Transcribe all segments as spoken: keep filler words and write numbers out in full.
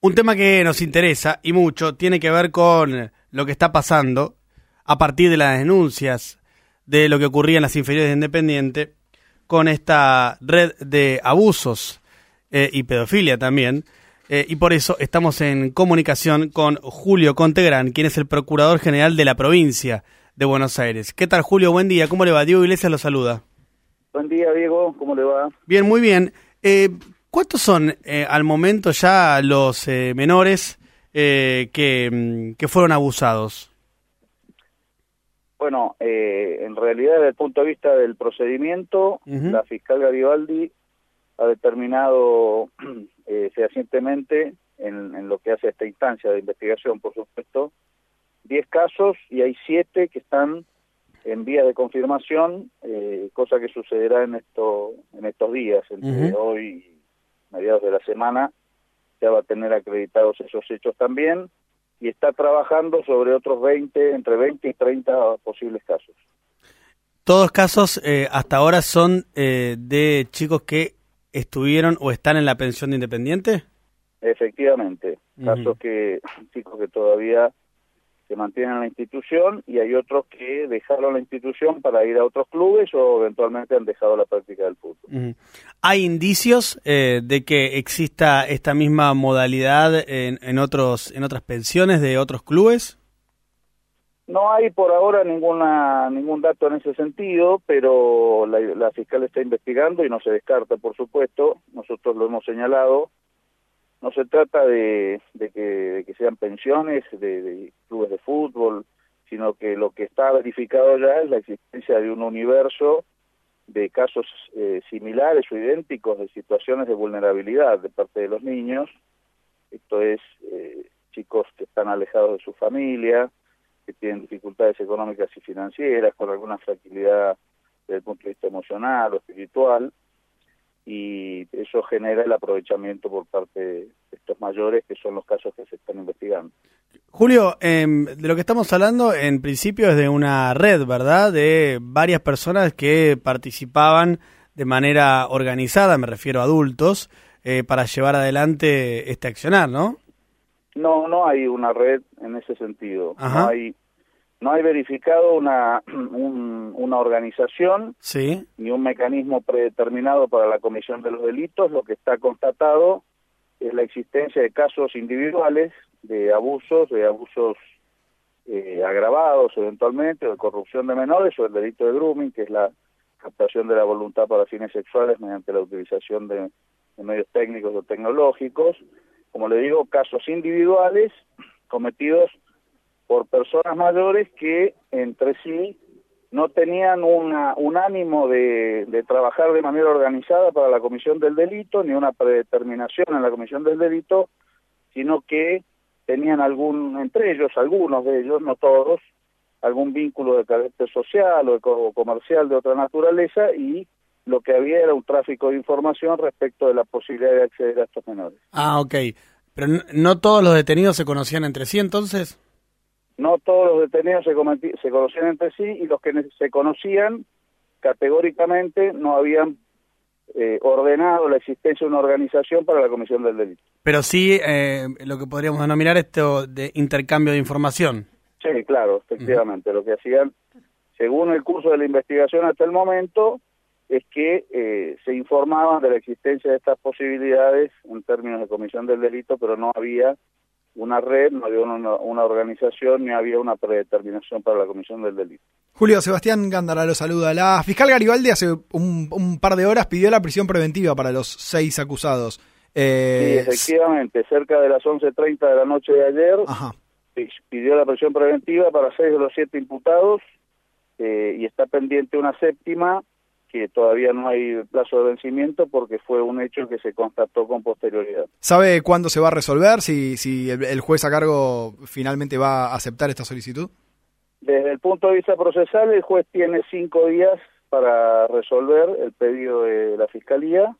Un tema que nos interesa y mucho tiene que ver con lo que está pasando a partir de las denuncias de lo que ocurría en las inferiores de Independiente con esta red de abusos eh, y pedofilia también. Eh, y por eso estamos en comunicación con Julio Contegrán, quien es el Procurador General de la provincia de Buenos Aires. ¿Qué tal, Julio? Buen día. ¿Cómo le va? Diego Iglesias lo saluda. Buen día, Diego. ¿Cómo le va? Bien, muy bien. Eh, ¿Cuántos son eh, al momento ya los eh, menores eh, que, que fueron abusados? Bueno, eh, en realidad desde el punto de vista del procedimiento, uh-huh. la fiscal Garibaldi ha determinado eh, fehacientemente en, en lo que hace esta instancia de investigación, por supuesto, diez casos y hay siete que están en vías de confirmación, eh, cosa que sucederá en esto en estos días, entre uh-huh. hoy y mediados de la semana, ya va a tener acreditados esos hechos también, y está trabajando sobre otros veinte, entre veinte y treinta posibles casos. ¿Todos casos eh, hasta ahora son eh, de chicos que estuvieron o están en la pensión de Independiente? Efectivamente, Uh-huh. casos que, chicos que todavía se mantienen en la institución, y hay otros que dejaron la institución para ir a otros clubes o eventualmente han dejado la práctica del fútbol. Uh-huh. ¿Hay indicios eh, de que exista esta misma modalidad en, en otros en otras pensiones de otros clubes? No hay por ahora ninguna ningún dato en ese sentido, pero la, la fiscal está investigando y no se descarta, por supuesto. Nosotros lo hemos señalado. No se trata de, de, que, de que sean pensiones de, de clubes de fútbol, sino que lo que está verificado ya es la existencia de un universo de casos eh, similares o idénticos de situaciones de vulnerabilidad de parte de los niños. Esto es, eh, chicos que están alejados de su familia, que tienen dificultades económicas y financieras, con alguna fragilidad desde el punto de vista emocional o espiritual, y eso genera el aprovechamiento por parte de estos mayores, que son los casos que se están investigando. Julio, eh, de lo que estamos hablando en principio es de una red, ¿verdad?, de varias personas que participaban de manera organizada, me refiero a adultos, eh, para llevar adelante este accionar, ¿no? No, no hay una red en ese sentido. Ajá. No hay no hay verificado una un, una organización sí. ni un mecanismo predeterminado para la comisión de los delitos. Lo que está constatado es la existencia de casos individuales de abusos, de abusos eh, agravados eventualmente, o de corrupción de menores, o el delito de grooming, que es la captación de la voluntad para fines sexuales mediante la utilización de, de medios técnicos o tecnológicos. Como le digo, casos individuales cometidos por personas mayores que entre sí no tenían una, un ánimo de, de trabajar de manera organizada para la comisión del delito, ni una predeterminación en la comisión del delito, sino que tenían algún, entre ellos, algunos de ellos, no todos, algún vínculo de carácter social o, o comercial de otra naturaleza, y lo que había era un tráfico de información respecto de la posibilidad de acceder a estos menores. Ah, ok. Pero no, ¿no todos los detenidos se conocían entre sí entonces? No todos los detenidos se, cometi- se conocían entre sí, y los que se conocían categóricamente no habían eh, ordenado la existencia de una organización para la comisión del delito. Pero sí eh, lo que podríamos denominar esto de intercambio de información. Sí, claro, efectivamente. Uh-huh. Lo que hacían, según el curso de la investigación hasta el momento, es que eh, se informaban de la existencia de estas posibilidades en términos de comisión del delito, pero no había una red, no había una, una organización, ni había una predeterminación para la comisión del delito. Julio, Sebastián Gándara lo saluda. La fiscal Garibaldi hace un, un par de horas pidió la prisión preventiva para los seis acusados. Eh... Sí, efectivamente, cerca de las once treinta de la noche de ayer, Ajá. pidió la prisión preventiva para seis de los siete imputados, eh, y está pendiente una séptima, que todavía no hay plazo de vencimiento porque fue un hecho que se constató con posterioridad. ¿Sabe cuándo se va a resolver? Si, si el, el juez a cargo finalmente va a aceptar esta solicitud. Desde el punto de vista procesal, el juez tiene cinco días para resolver el pedido de la Fiscalía.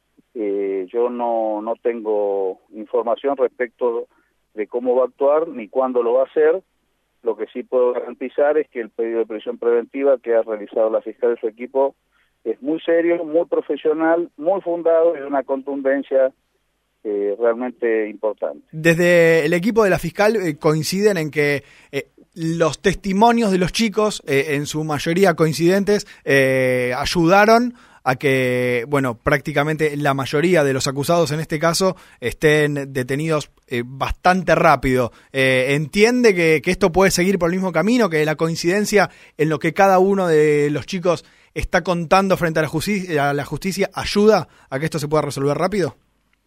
Eh, yo no, no tengo información respecto de cómo va a actuar ni cuándo lo va a hacer. Lo que sí puedo garantizar es que el pedido de prisión preventiva que ha realizado la fiscal y su equipo es muy serio, muy profesional, muy fundado y de una contundencia eh, realmente importante. Desde el equipo de la fiscal eh, coinciden en que eh, los testimonios de los chicos, eh, en su mayoría coincidentes, eh, ayudaron a que, bueno, prácticamente la mayoría de los acusados en este caso estén detenidos eh, bastante rápido. Eh, ¿Entiende que, que esto puede seguir por el mismo camino, que la coincidencia en lo que cada uno de los chicos está contando frente a la justicia, a la justicia ayuda a que esto se pueda resolver rápido?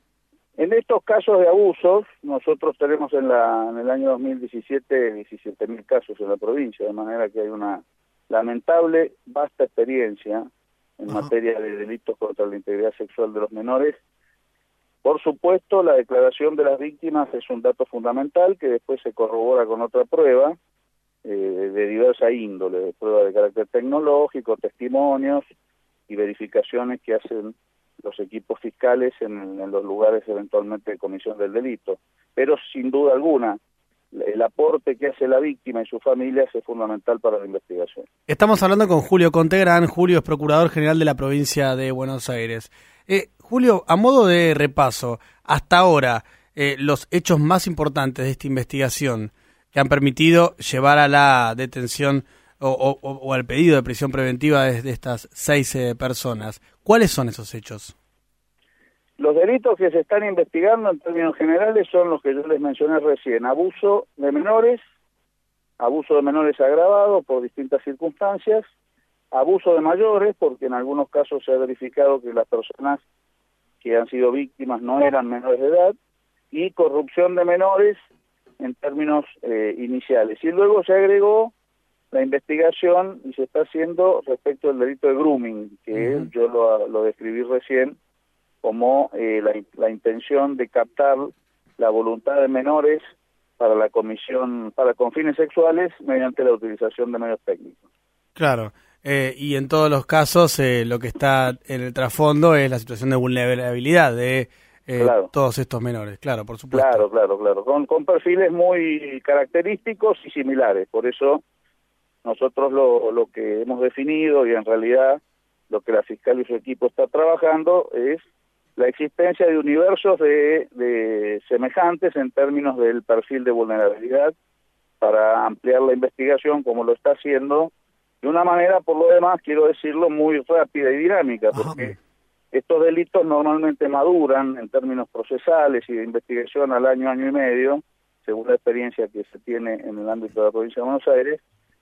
En estos casos de abusos, nosotros tenemos en, la, en el año dos mil diecisiete diecisiete mil casos en la provincia, de manera que hay una lamentable, vasta experiencia en Ajá. materia de delitos contra la integridad sexual de los menores. Por supuesto, la declaración de las víctimas es un dato fundamental que después se corrobora con otra prueba eh, de diversa índole, prueba de carácter tecnológico, testimonios y verificaciones que hacen los equipos fiscales en, en los lugares eventualmente de comisión del delito. Pero sin duda alguna, el aporte que hace la víctima y su familia es fundamental para la investigación. Estamos hablando con Julio Contegrán. Julio es Procurador General de la provincia de Buenos Aires. Eh, Julio, a modo de repaso, hasta ahora, eh, los hechos más importantes de esta investigación que han permitido llevar a la detención o, o, o al pedido de prisión preventiva de, de estas seis eh, personas, ¿cuáles son esos hechos? Los delitos que se están investigando en términos generales son los que yo les mencioné recién: abuso de menores, abuso de menores agravado por distintas circunstancias, abuso de mayores, porque en algunos casos se ha verificado que las personas que han sido víctimas no eran menores de edad, y corrupción de menores en términos eh, iniciales. Y luego se agregó la investigación y se está haciendo respecto al delito de grooming, que uh-huh. yo lo, lo describí recién, como eh, la, la intención de captar la voluntad de menores para la comisión, para con fines sexuales, mediante la utilización de medios técnicos. Claro, eh, y en todos los casos eh, lo que está en el trasfondo es la situación de vulnerabilidad de eh, claro. todos estos menores, claro, por supuesto. Claro, claro, claro, con, con perfiles muy característicos y similares, por eso nosotros lo, lo que hemos definido, y en realidad lo que la fiscal y su equipo está trabajando, es la existencia de universos de, de semejantes en términos del perfil de vulnerabilidad para ampliar la investigación, como lo está haciendo, de una manera, por lo demás, quiero decirlo, muy rápida y dinámica, porque Ajá. estos delitos normalmente maduran en términos procesales y de investigación al año, año y medio, según la experiencia que se tiene en el ámbito de la provincia de Buenos Aires,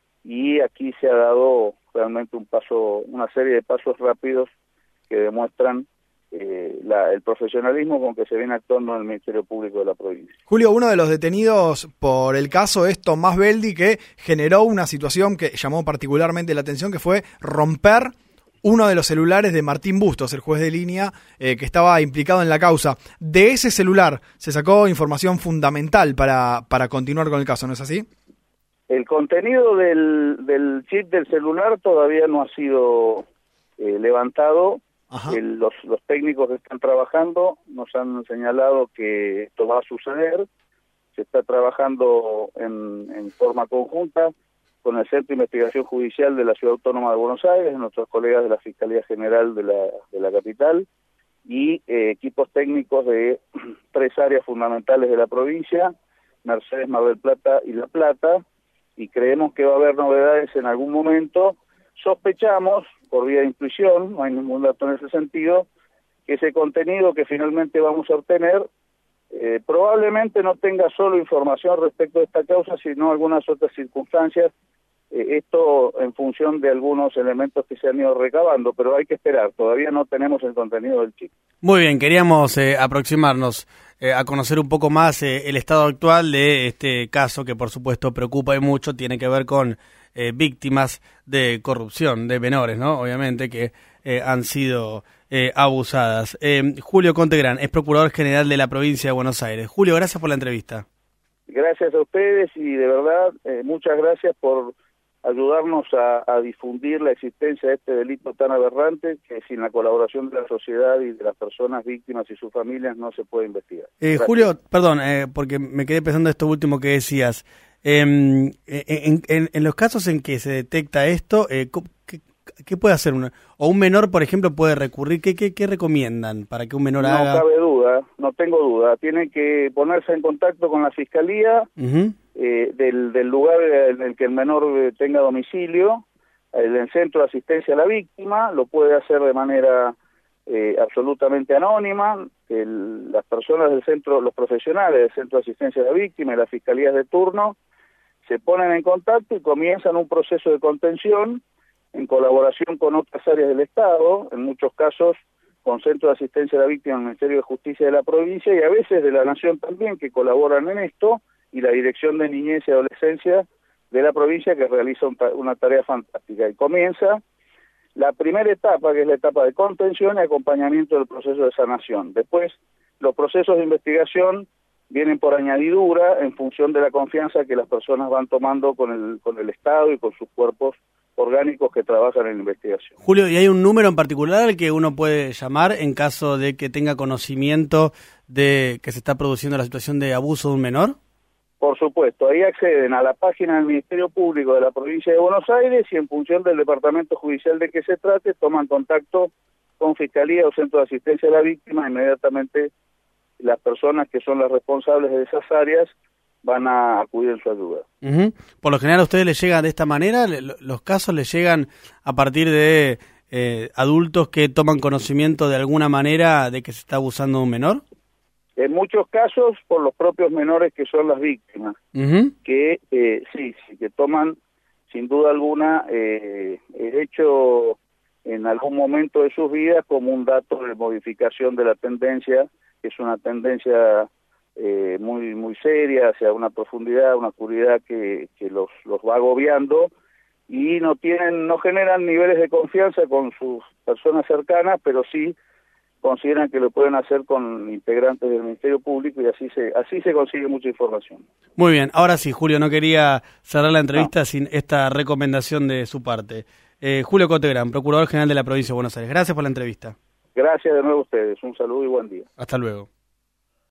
y aquí se ha dado realmente un paso, una serie de pasos rápidos que demuestran Eh, la, el profesionalismo con que se viene actuando en el Ministerio Público de la provincia. Julio, uno de los detenidos por el caso es Tomás Beldi, que generó una situación que llamó particularmente la atención, que fue romper uno de los celulares de Martín Bustos, el juez de línea eh, que estaba implicado en la causa. De ese celular se sacó información fundamental para, para continuar con el caso, ¿no es así? El contenido del, del chip del celular todavía no ha sido eh, levantado. El, los, los técnicos que están trabajando nos han señalado que esto va a suceder. Se está trabajando en, en forma conjunta con el Centro de Investigación Judicial de la Ciudad Autónoma de Buenos Aires, nuestros colegas de la Fiscalía General de la, de la capital, y eh, equipos técnicos de tres áreas fundamentales de la provincia: Mercedes, Mar del Plata y La Plata, y creemos que va a haber novedades en algún momento. Sospechamos, por vía de intuición, no hay ningún dato en ese sentido, que ese contenido que finalmente vamos a obtener eh, probablemente no tenga solo información respecto de esta causa, sino algunas otras circunstancias, eh, esto en función de algunos elementos que se han ido recabando, pero hay que esperar, todavía no tenemos el contenido del chip. Muy bien, queríamos eh, aproximarnos eh, a conocer un poco más eh, el estado actual de este caso, que por supuesto preocupa y mucho, tiene que ver con Eh, víctimas de corrupción, de menores, ¿no? Obviamente, que eh, han sido eh, abusadas. Eh, Julio Contegrán es Procurador General de la provincia de Buenos Aires. Julio, gracias por la entrevista. Gracias a ustedes y de verdad, eh, muchas gracias por ayudarnos a, a difundir la existencia de este delito tan aberrante que sin la colaboración de la sociedad y de las personas víctimas y sus familias no se puede investigar. Eh, Julio, perdón, eh, porque me quedé pensando esto último que decías. Eh, en, en, en los casos en que se detecta esto, eh, ¿Qué puede hacer? Un, o un menor, por ejemplo, puede recurrir. ¿Qué, qué, qué recomiendan para que un menor no haga? No cabe duda, no tengo duda. Tiene que ponerse en contacto con la Fiscalía uh-huh. eh, del, del lugar en el que el menor tenga domicilio, el centro de asistencia a la víctima, lo puede hacer de manera eh, absolutamente anónima. El, las personas del centro, los profesionales del centro de asistencia a la víctima y las fiscalías de turno se ponen en contacto y comienzan un proceso de contención en colaboración con otras áreas del Estado, en muchos casos con Centro de Asistencia a la Víctima del Ministerio de Justicia de la provincia y a veces de la Nación también, que colaboran en esto, y la Dirección de Niñez y Adolescencia de la provincia, que realiza un, una tarea fantástica. Y comienza la primera etapa, que es la etapa de contención y acompañamiento del proceso de sanación. Después, los procesos de investigación vienen por añadidura en función de la confianza que las personas van tomando con el, con el Estado y con sus cuerpos orgánicos que trabajan en la investigación. Julio, ¿y hay un número en particular al que uno puede llamar en caso de que tenga conocimiento de que se está produciendo la situación de abuso de un menor? Por supuesto, ahí acceden a la página del Ministerio Público de la Provincia de Buenos Aires y en función del Departamento Judicial de que se trate, toman contacto con Fiscalía o Centro de Asistencia a la Víctima. Inmediatamente las personas que son las responsables de esas áreas van a acudir en su ayuda. Uh-huh. Por lo general, ¿a ustedes les llegan de esta manera? ¿Los casos les llegan a partir de eh, adultos que toman conocimiento de alguna manera de que se está abusando de un menor? En muchos casos, por los propios menores que son las víctimas, uh-huh. que eh, sí, sí, que toman, sin duda alguna, eh, el hecho en algún momento de sus vidas como un dato de modificación de la tendencia, que es una tendencia Eh, muy muy seria, hacia una profundidad, una oscuridad que, que los, los va agobiando y no tienen, no generan niveles de confianza con sus personas cercanas, pero sí consideran que lo pueden hacer con integrantes del Ministerio Público y así se así se consigue mucha información. Muy bien, ahora sí, Julio, no quería cerrar la entrevista no. sin esta recomendación de su parte. Eh, Julio Cotegran, Procurador General de la Provincia de Buenos Aires, gracias por la entrevista. Gracias de nuevo a ustedes, un saludo y buen día. Hasta luego.